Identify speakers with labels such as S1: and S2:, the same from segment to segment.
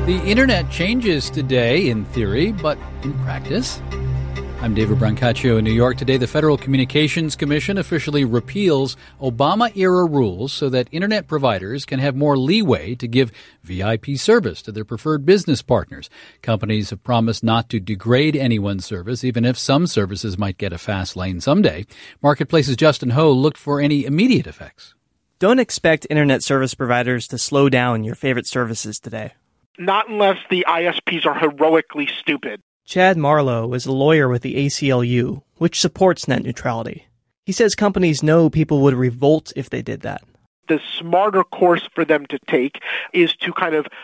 S1: The internet changes today in theory, but in practice. I'm David Brancaccio in New York. Today, the Federal Communications Commission officially repeals Obama-era rules so that internet providers can have more leeway to give VIP service to their preferred business partners. Companies have promised not to degrade anyone's service, even if some services might get a fast lane someday. Marketplace's Justin Ho looked for any immediate effects.
S2: Don't expect internet service providers to slow down your favorite services today.
S3: Not unless the ISPs are heroically stupid.
S2: Chad Marlowe is a lawyer with the ACLU, which supports net neutrality. He says companies know people would revolt if they did that.
S3: The smarter course for them to take is to kind of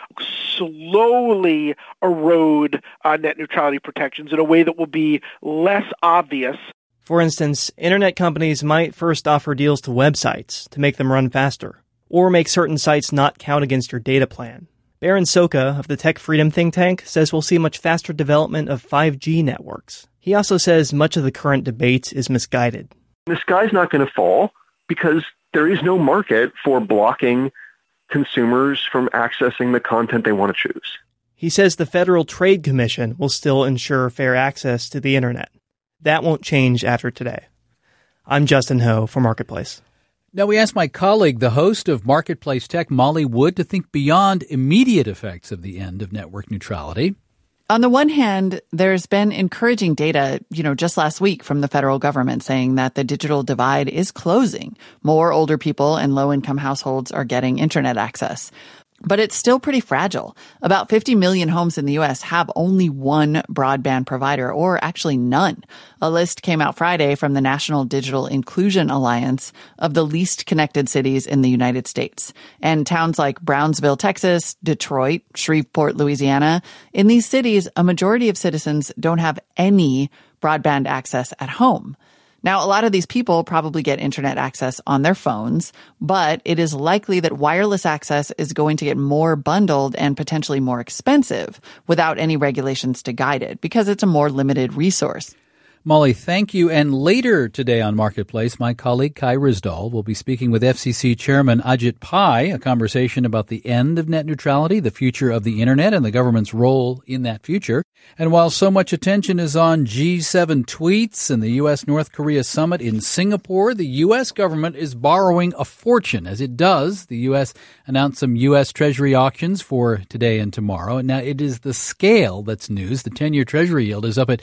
S3: slowly erode net neutrality protections in a way that will be less obvious.
S2: For instance, internet companies might first offer deals to websites to make them run faster, or make certain sites not count against your data plan. Baron Soka of the Tech Freedom think tank says we'll see much faster development of 5G networks. He also says much of the current debate is misguided.
S4: The sky's not going to fall because there is no market for blocking consumers from accessing the content they want to choose.
S2: He says the Federal Trade Commission will still ensure fair access to the internet. That won't change after today. I'm Justin Ho for Marketplace.
S1: Now, we asked my colleague, the host of Marketplace Tech, Molly Wood, to think beyond immediate effects of the end of network neutrality.
S5: On the one hand, there's been encouraging data, just last week from the federal government saying that the digital divide is closing. More older people and low-income households are getting internet access. But it's still pretty fragile. About 50 million homes in the U.S. have only one broadband provider, or actually none. A list came out Friday from the National Digital Inclusion Alliance of the least connected cities in the United States. And towns like Brownsville, Texas, Detroit, Shreveport, Louisiana, in these cities, a majority of citizens don't have any broadband access at home. Now, a lot of these people probably get internet access on their phones, but it is likely that wireless access is going to get more bundled and potentially more expensive without any regulations to guide it because it's a more limited resource.
S1: Molly, thank you. And later today on Marketplace, my colleague Kai Ryssdal will be speaking with FCC Chairman Ajit Pai, a conversation about the end of net neutrality, the future of the internet, and the government's role in that future. And while so much attention is on G7 tweets and the U.S.-North Korea summit in Singapore, the U.S. government is borrowing a fortune. As it does, the U.S. announced some U.S. Treasury auctions for today and tomorrow. Now, it is the scale that's news. The 10-year Treasury yield is up at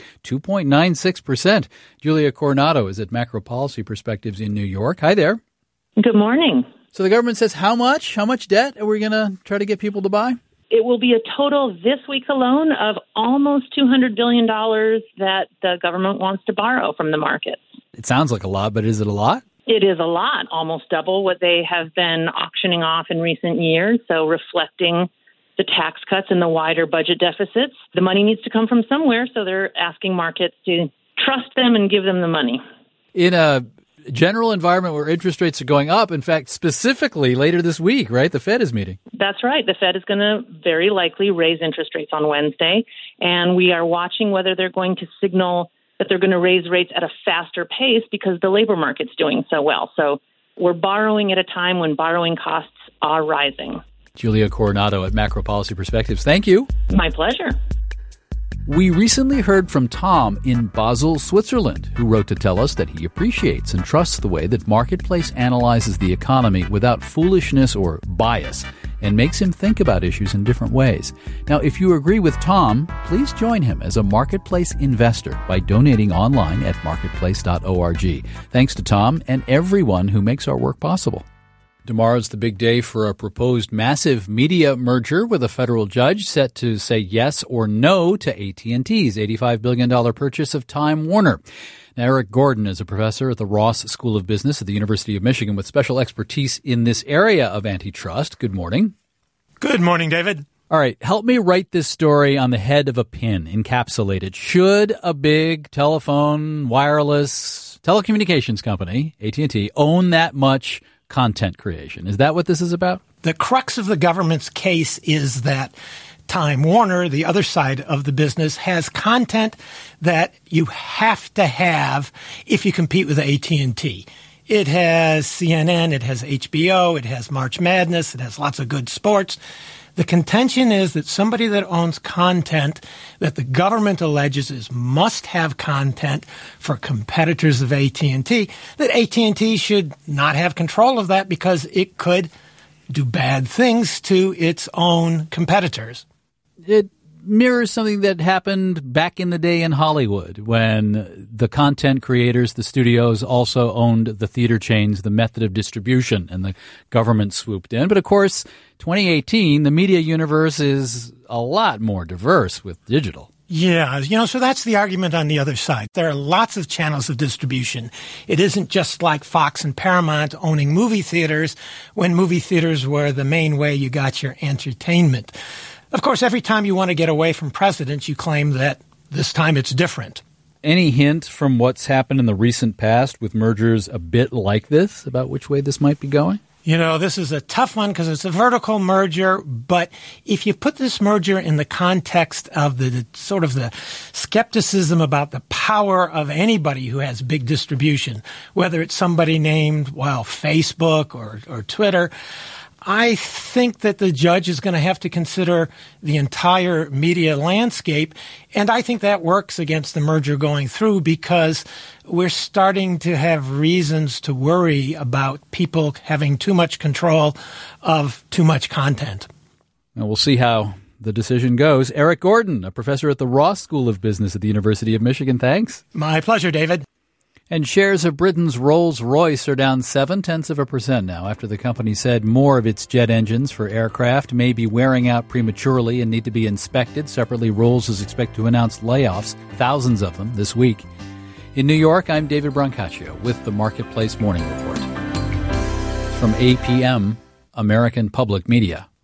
S1: 2.96%. Julia Coronado is at Macro Policy Perspectives in New York. Hi there.
S6: Good morning.
S1: So the government says how much? How much debt are we going to try to get people to buy?
S6: It will be a total this week alone of almost $200 billion that the government wants to borrow from the markets.
S1: It sounds like a lot, but is it a lot?
S6: It is a lot, almost double what they have been auctioning off in recent years, so reflecting the tax cuts and the wider budget deficits. The money needs to come from somewhere, so they're asking markets to trust them and give them the money.
S1: In a general environment where interest rates are going up, in fact, specifically later this week, right? The Fed is meeting.
S6: That's right. The Fed is going to very likely raise interest rates on Wednesday, and we are watching whether they're going to signal that they're going to raise rates at a faster pace because the labor market's doing so well. So we're borrowing at a time when borrowing costs are rising.
S1: Julia Coronado at Macro Policy Perspectives. Thank you.
S6: My pleasure.
S1: We recently heard from Tom in Basel, Switzerland, who wrote to tell us that he appreciates and trusts the way that Marketplace analyzes the economy without foolishness or bias and makes him think about issues in different ways. Now, if you agree with Tom, please join him as a Marketplace investor by donating online at marketplace.org. Thanks to Tom and everyone who makes our work possible. Tomorrow's the big day for a proposed massive media merger with a federal judge set to say yes or no to AT&T's $85 billion purchase of Time Warner. Now, Eric Gordon is a professor at the Ross School of Business at the University of Michigan with special expertise in this area of antitrust. Good morning.
S7: Good morning, David.
S1: All right, help me write this story on the head of a pin, encapsulate it. Should a big telephone, wireless, telecommunications company, AT&T, own that much content creation? Is that what this is about?
S7: The crux of the government's case is that Time Warner, the other side of the business, has content that you have to have if you compete with AT&T. It has CNN, it has HBO, it has March Madness, it has lots of good sports. The contention is that somebody that owns content that the government alleges is must-have content for competitors of AT&T, that AT&T should not have control of that because it could do bad things to its own competitors.
S1: It mirrors something that happened back in the day in Hollywood when the content creators, the studios, also owned the theater chains, the method of distribution, and the government swooped in. But of course, 2018, the media universe is a lot more diverse with digital.
S7: Yeah, so that's the argument on the other side. There are lots of channels of distribution. It isn't just like Fox and Paramount owning movie theaters when movie theaters were the main way you got your entertainment. Of course, every time you want to get away from precedent, you claim that this time it's different.
S1: Any hint from what's happened in the recent past with mergers a bit like this about which way this might be going?
S7: This is a tough one because it's a vertical merger, but if you put this merger in the context of the sort of the skepticism about the power of anybody who has big distribution, whether it's somebody named, Facebook or Twitter, I think that the judge is going to have to consider the entire media landscape, and I think that works against the merger going through because we're starting to have reasons to worry about people having too much control of too much content.
S1: Well, we'll see how the decision goes. Eric Gordon, a professor at the Ross School of Business at the University of Michigan. Thanks.
S7: My pleasure, David.
S1: And shares of Britain's Rolls-Royce are down 0.7% now after the company said more of its jet engines for aircraft may be wearing out prematurely and need to be inspected. Separately, Rolls is expected to announce layoffs, thousands of them, this week. In New York, I'm David Brancaccio with the Marketplace Morning Report. From APM, American Public Media.